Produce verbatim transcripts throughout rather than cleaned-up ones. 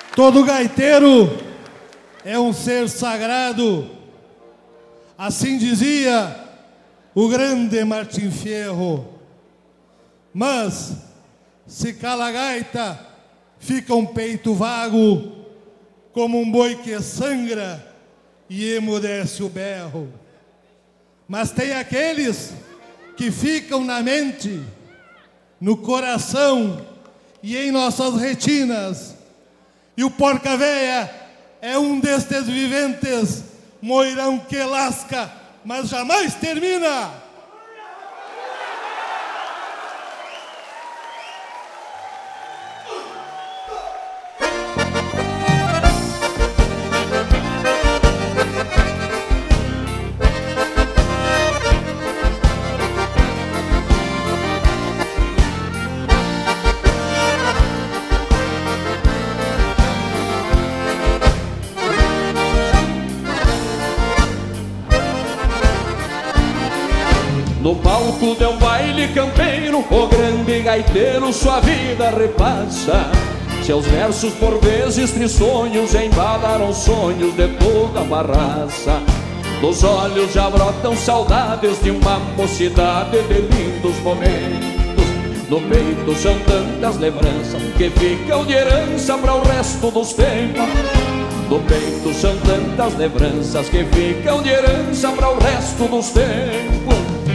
Todo gaiteiro é um ser sagrado, assim dizia o grande Martim Fierro. Mas, se cala a gaita, fica um peito vago, como um boi que sangra e emudece o berro. Mas tem aqueles que ficam na mente, no coração e em nossas retinas. E o Porca Véia é um destes viventes, moirão que lasca, mas jamais termina. No palco de um baile campeiro, o grande gaiteiro sua vida repassa. Seus versos por vezes trisonhos embalaram sonhos de toda uma raça. Dos olhos já brotam saudades de uma mocidade de lindos momentos. No peito são tantas lembranças que ficam de herança para o resto dos tempos. No peito são tantas lembranças que ficam de herança para o resto dos tempos.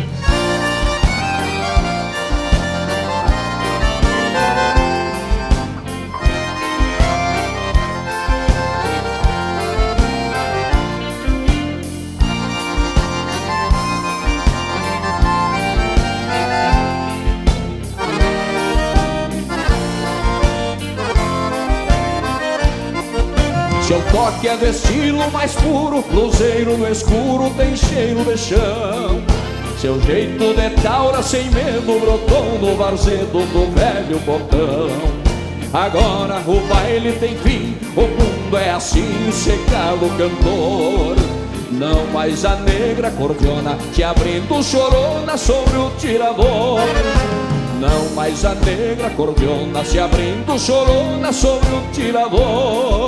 Seu toque é do estilo mais puro, luzeiro no escuro tem cheiro de chão. Seu jeito de taura sem medo brotou no varzedo do velho botão. Agora o baile tem fim, o mundo é assim, se cala o cantor. Não mais a negra cordiona te abrindo chorona sobre o tirador. Não mais a negra cordiona se abrindo chorona sobre o tirador.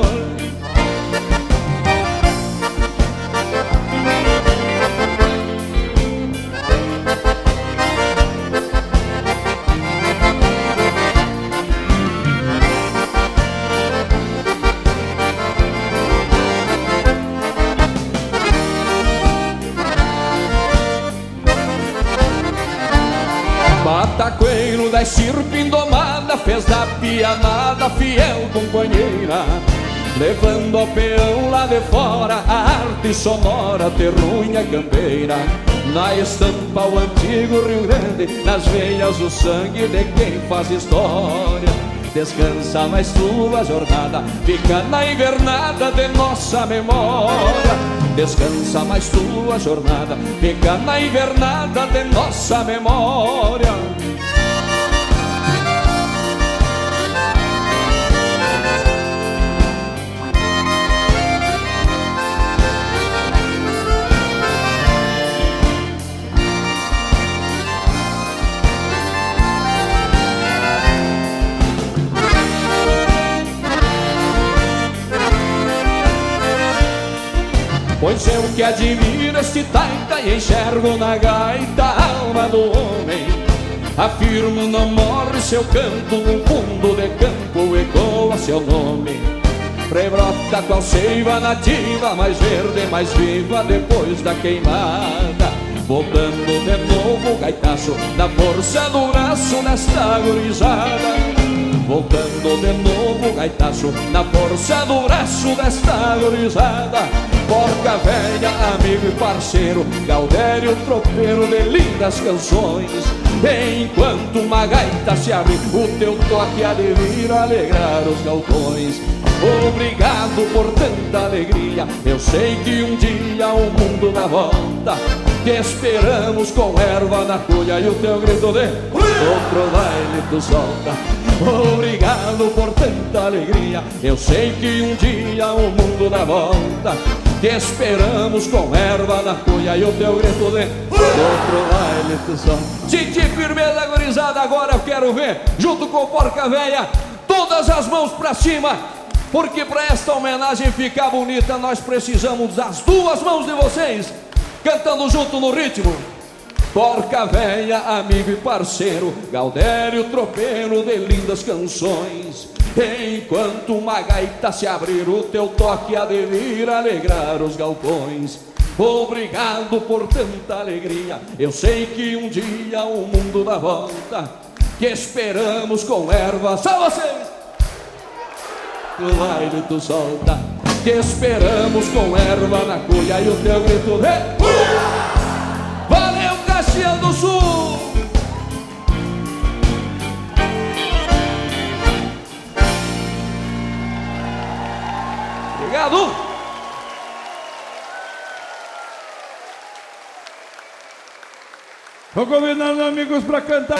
Batacoeiro da estirpe indomada fez da pianada fiel companheira, levando ao peão lá de fora a arte sonora terrunha campeira. Na estampa o antigo Rio Grande, nas veias o sangue de quem faz história. Descansa mais tua jornada, fica na invernada de nossa memória. Descansa mais tua jornada, fica na invernada de nossa memória. Pois eu que admiro este taita e enxergo na gaita a alma do homem. Afirmo, não morre seu canto, no fundo de campo ecoa seu nome. Rebrota qual seiva nativa, mais verde, mais viva depois da queimada. Voltando de novo o gaitaço, na força do braço nesta gurizada. Voltando de novo o gaitaço, na força do braço desta gurizada. Porca Véia, amigo e parceiro, Gaudério, tropeiro de lindas canções. Enquanto uma gaita se abre, o teu toque há de vir alegrar os galpões. Obrigado por tanta alegria, eu sei que um dia o mundo dá volta. Te esperamos com erva na cuia e o teu grito de outro baile tu solta. Obrigado por tanta alegria, eu sei que um dia o mundo dá volta. Te esperamos com erva na cuia e o teu grito de outro baile tu solta. Titi, firmeza gurizada, agora eu quero ver, junto com o Porca Véia, todas as mãos pra cima. porque para esta homenagem ficar bonita nós precisamos das duas mãos de vocês, cantando junto no ritmo. Porca véia, amigo e parceiro, Gaudério tropeiro de lindas canções. Enquanto uma gaita se abrir, o teu toque há de vir alegrar os galpões. Obrigado por tanta alegria, eu sei que um dia o mundo dá volta, que esperamos com erva, só vocês! No baile tu solta, que esperamos com erva na cuia e o teu grito de... Valeu, Caxias do Sul! Obrigado! Vou convidando amigos para cantar.